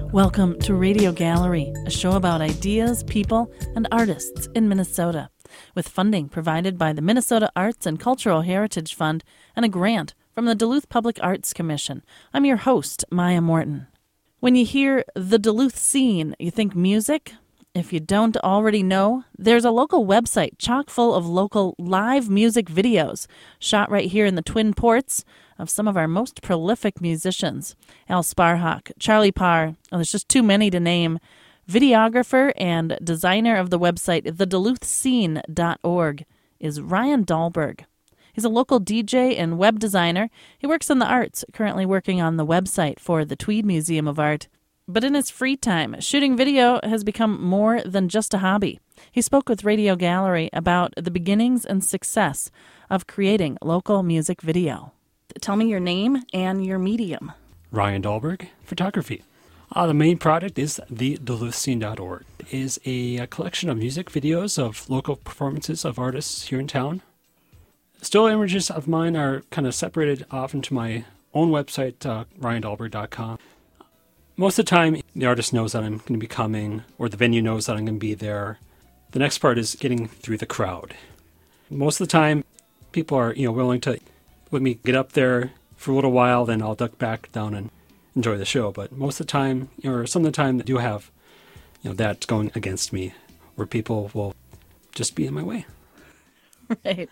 Welcome to Radio Gallery, a show about ideas, people, and artists in Minnesota, with funding provided by the Minnesota Arts and Cultural Heritage Fund and a grant from the Duluth Public Arts Commission. I'm your host, Maya Morton. When you hear the Duluth scene, you think music? If you don't already know, there's a local website chock full of local live music videos shot right here in the Twin Ports of some of our most prolific musicians. Al Sparhawk, Charlie Parr, there's just too many to name. Videographer and designer of the website theduluthscene.org is Ryan Dahlberg. He's a local DJ and web designer. He works in the arts, currently working on the website for the Tweed Museum of Art. But in his free time, shooting video has become more than just a hobby. He spoke with Radio Gallery about the beginnings and success of creating local music video. Tell me your name and your medium. Ryan Dahlberg, photography. The main product is theduluthscene.org. It is a collection of music videos of local performances of artists here in town. Still images of mine are kind of separated off into my own website, ryandahlberg.com. Most of the time, the artist knows that I'm going to be coming, or the venue knows that I'm going to be there. The next part is getting through the crowd. Most of the time, people are willing to let me get up there for a little while, then I'll duck back down and enjoy the show. But most of the time, or some of the time, I do have that going against me, where people will just be in my way. Right.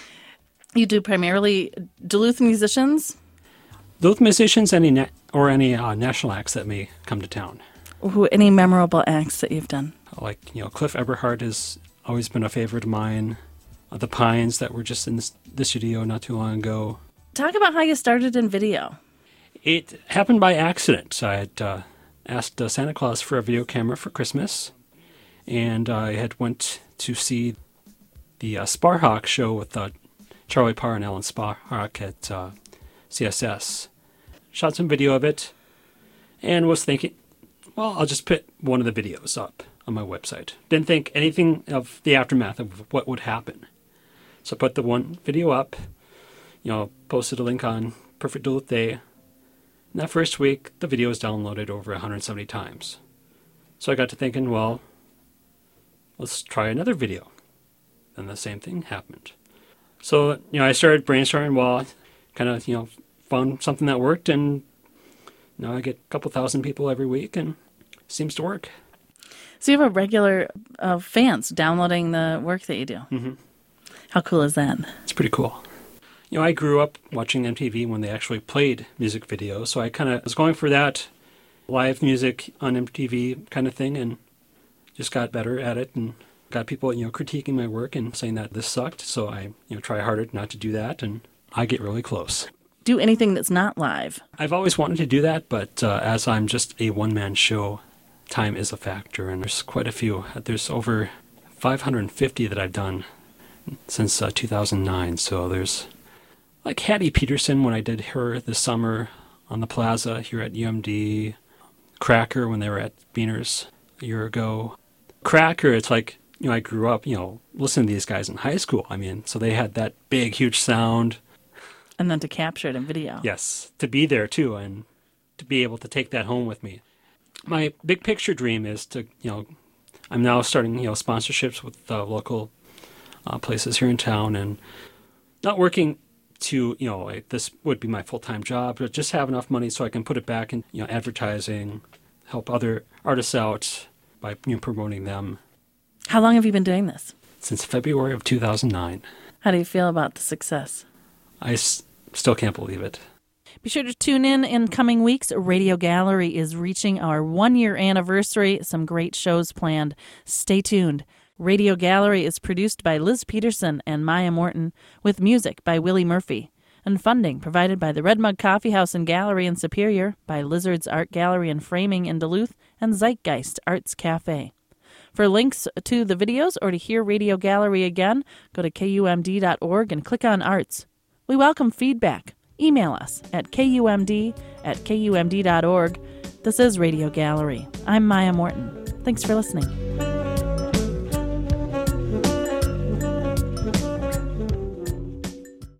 You do primarily Duluth musicians? Duluth musicians, any national acts that may come to town. Any memorable acts that you've done? Like, Cliff Eberhardt has always been a favorite of mine. The Pines that were just in the studio not too long ago. Talk about how you started in video. It happened by accident. I had asked Santa Claus for a video camera for Christmas, and I had went to see the Sparhawk show with Charlie Parr and Alan Sparhawk at CSS. Shot some video of it, and was thinking, well, I'll just put one of the videos up on my website. Didn't think anything of the aftermath of what would happen. So I put the one video up, posted a link on Perfect Duluth Day. And that first week, the video was downloaded over 170 times. So I got to thinking, well, let's try another video. And the same thing happened. So, I started brainstorming while kind of, found something that worked, and now I get a couple thousand people every week, and it seems to work. So you have a regular fans downloading the work that you do. Mm-hmm. How cool is that? It's pretty cool. I grew up watching MTV when they actually played music videos, so I kind of was going for that live music on MTV kind of thing, and just got better at it, and got people, critiquing my work and saying that this sucked, so I, try harder not to do that, and I get really close. Do anything that's not live. I've always wanted to do that, but as I'm just a one-man show, time is a factor, and there's quite a few. There's over 550 that I've done since 2009, so there's like Hattie Peterson when I did her this summer on the plaza here at UMD, Cracker when they were at Beaners a year ago. Cracker, it's like, I grew up, listening to these guys in high school. So they had that big, huge sound. And then to capture it in video. Yes, to be there too, and to be able to take that home with me. My big picture dream is to, I'm now starting, sponsorships with local places here in town, and not working to, like this would be my full-time job, but just have enough money so I can put it back in, advertising, help other artists out by promoting them. How long have you been doing this? Since February of 2009. How do you feel about the success? I still can't believe it. Be sure to tune in coming weeks. Radio Gallery is reaching our 1-year anniversary. Some great shows planned. Stay tuned. Radio Gallery is produced by Liz Peterson and Maya Morton, with music by Willie Murphy, and funding provided by the Red Mug Coffee House and Gallery in Superior, by Lizard's Art Gallery and Framing in Duluth, and Zeitgeist Arts Cafe. For links to the videos or to hear Radio Gallery again, go to kumd.org and click on Arts. We welcome feedback. Email us at kumd@kumd.org. This is Radio Gallery. I'm Maya Morton. Thanks for listening.